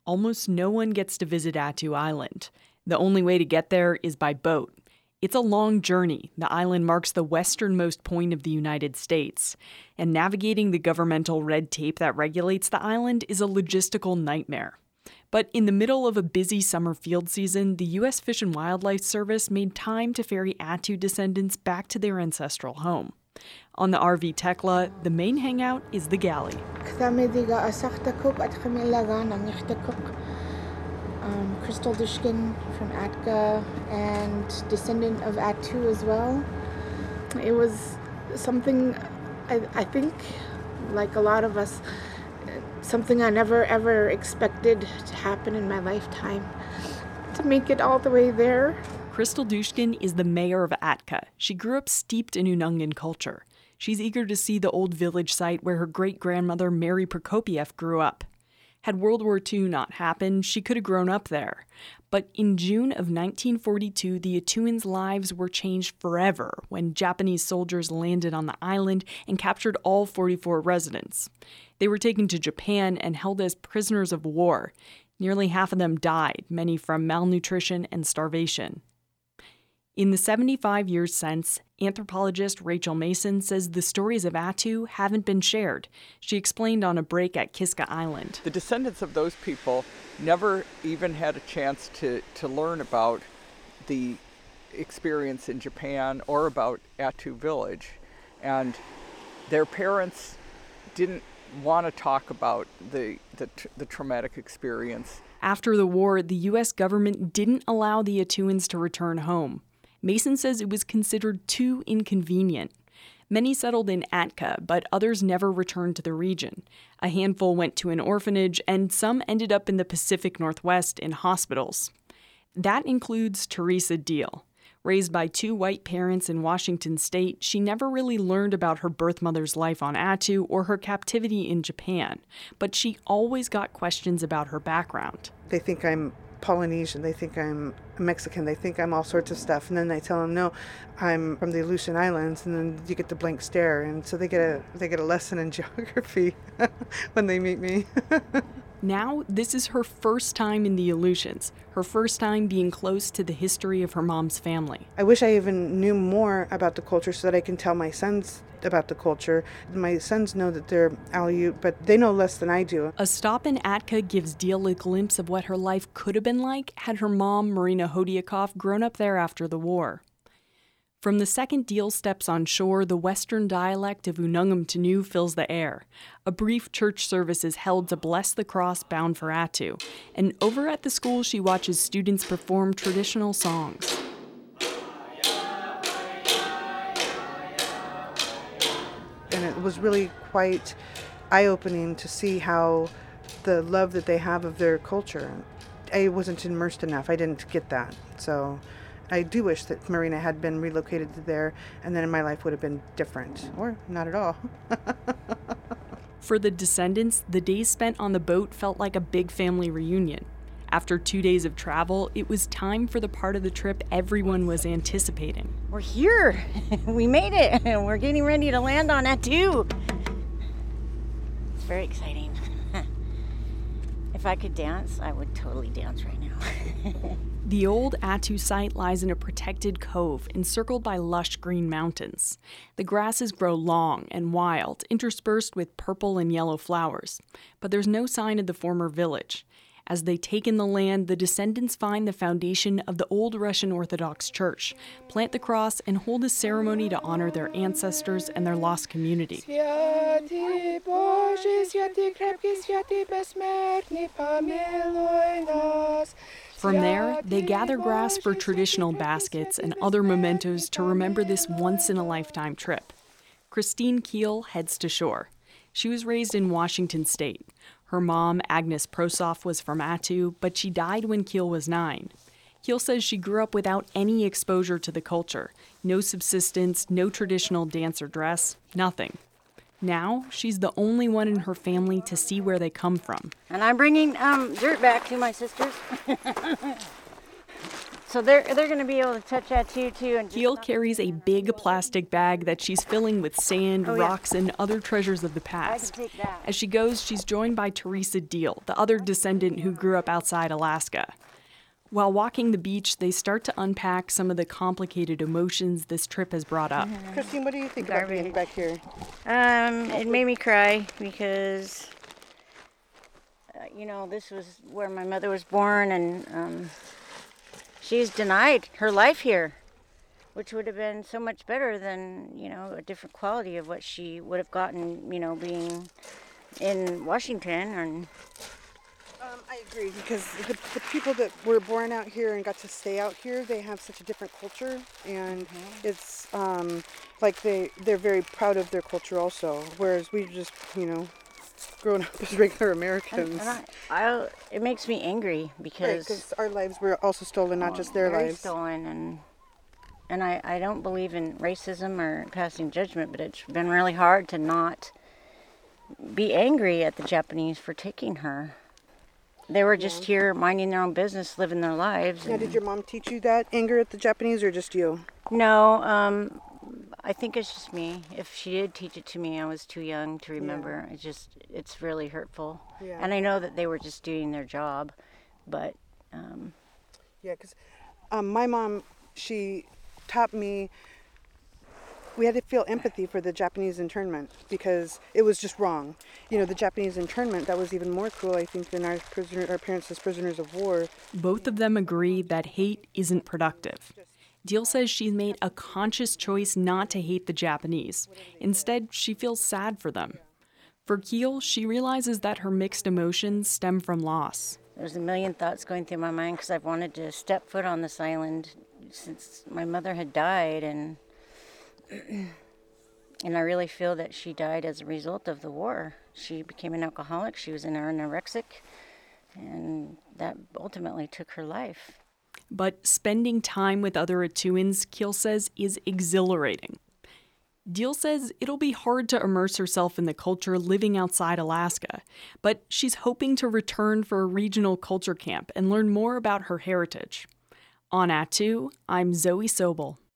almost no one gets to visit Attu Island. The only way to get there is by boat. It's a long journey. The island marks the westernmost point of the United States, and navigating the governmental red tape that regulates the island is a logistical nightmare. But in the middle of a busy summer field season, the U.S. Fish and Wildlife Service made time to ferry Attu descendants back to their ancestral home. On the RV Tekla, the main hangout is the galley. Crystal Dushkin from Atka and descendant of Attu as well. It was something, I think, like a lot of us, something I never ever expected to happen in my lifetime. To make it all the way there. Crystal Dushkin is the mayor of Atka. She grew up steeped in Unangan culture. She's eager to see the old village site where her great-grandmother Mary Prokopiev grew up. Had World War II not happened, she could have grown up there. But in June of 1942, the Attuans' lives were changed forever when Japanese soldiers landed on the island and captured all 44 residents. They were taken to Japan and held as prisoners of war. Nearly half of them died, many from malnutrition and starvation. In the 75 years since, anthropologist Rachel Mason says the stories of Attu haven't been shared. She explained on a break at Kiska Island. The descendants of those people never even had a chance to learn about the experience in Japan or about Attu village. And their parents didn't want to talk about the traumatic experience. After the war, the U.S. government didn't allow the Attuans to return home. Mason says it was considered too inconvenient. Many settled in Atka, but others never returned to the region. A handful went to an orphanage, and some ended up in the Pacific Northwest in hospitals. That includes Teresa Deal. Raised by two white parents in Washington state, she never really learned about her birth mother's life on Attu or her captivity in Japan, but she always got questions about her background. They think I'm Polynesian, they think I'm Mexican, they think I'm all sorts of stuff, and then I tell them, no, I'm from the Aleutian Islands, and then you get the blank stare, and so they get a lesson in geography when they meet me. Now, this is her first time in the Aleutians, her first time being close to the history of her mom's family. I wish I even knew more about the culture so that I can tell my sons about the culture. My sons know that they're Aleut, but they know less than I do. A stop in Atka gives Deal a glimpse of what her life could have been like had her mom, Marina Hodiakoff, grown up there after the war. From the second Deal steps on shore, the western dialect of Unangam Tanu fills the air. A brief church service is held to bless the cross bound for Attu. And over at the school, she watches students perform traditional songs. And it was really quite eye-opening to see how the love that they have of their culture. I wasn't immersed enough. I didn't get that. So I do wish that Marina had been relocated to there, and then my life would have been different, or not at all. For the descendants, the days spent on the boat felt like a big family reunion. After 2 days of travel, it was time for the part of the trip everyone was anticipating. We're here! We made it! We're getting ready to land on Attu! It's very exciting. If I could dance, I would totally dance right now. The old Attu site lies in a protected cove encircled by lush green mountains. The grasses grow long and wild, interspersed with purple and yellow flowers. But there's no sign of the former village. As they take in the land, the descendants find the foundation of the old Russian Orthodox Church, plant the cross, and hold a ceremony to honor their ancestors and their lost community. From there, they gather grass for traditional baskets and other mementos to remember this once-in-a-lifetime trip. Christine Keel heads to shore. She was raised in Washington state. Her mom, Agnes Prosoff, was from Attu, but she died when Keel was 9. Keel says she grew up without any exposure to the culture. No subsistence, no traditional dance or dress, nothing. Now, she's the only one in her family to see where they come from. And I'm bringing dirt back to my sisters. So they're going to be able to touch Attu too. And Keel carries a big plastic bag that she's filling with sand, rocks, and other treasures of the past. take that. As she goes, she's joined by Teresa Deal, the other descendant who grew up outside Alaska. While walking the beach, they start to unpack some of the complicated emotions this trip has brought up. Christine, what do you think about being back here? It made me cry because, this was where my mother was born, and she's denied her life here, which would have been so much better than, a different quality of what she would have gotten, being in Washington. And I agree, because the people that were born out here and got to stay out here, they have such a different culture, and it's like they're very proud of their culture also, whereas we just, growing up as regular Americans. And it makes me angry because our lives were also stolen, not just their lives. Stolen, and I don't believe in racism or passing judgment, but it's been really hard to not be angry at the Japanese for taking her. They were just here minding their own business, living their lives. Now, did your mom teach you that anger at the Japanese, or just you? No, I think it's just me. If she did teach it to me, I was too young to remember. Yeah. It's really hurtful. Yeah. And I know that they were just doing their job, but... Yeah, because my mom, she taught me we had to feel empathy for the Japanese internment because it was just wrong. The Japanese internment, that was even more cruel, I think, than our parents as prisoners of war. Both of them agree that hate isn't productive. Deal says she's made a conscious choice not to hate the Japanese. Instead, she feels sad for them. For Keel, she realizes that her mixed emotions stem from loss. There's a million thoughts going through my mind because I've wanted to step foot on this island since my mother had died, and I really feel that she died as a result of the war. She became an alcoholic, she was anorexic, and that ultimately took her life. But spending time with other Attuans, Keel says, is exhilarating. Deal says it'll be hard to immerse herself in the culture living outside Alaska, but she's hoping to return for a regional culture camp and learn more about her heritage. On Attu, I'm Zoe Sobel.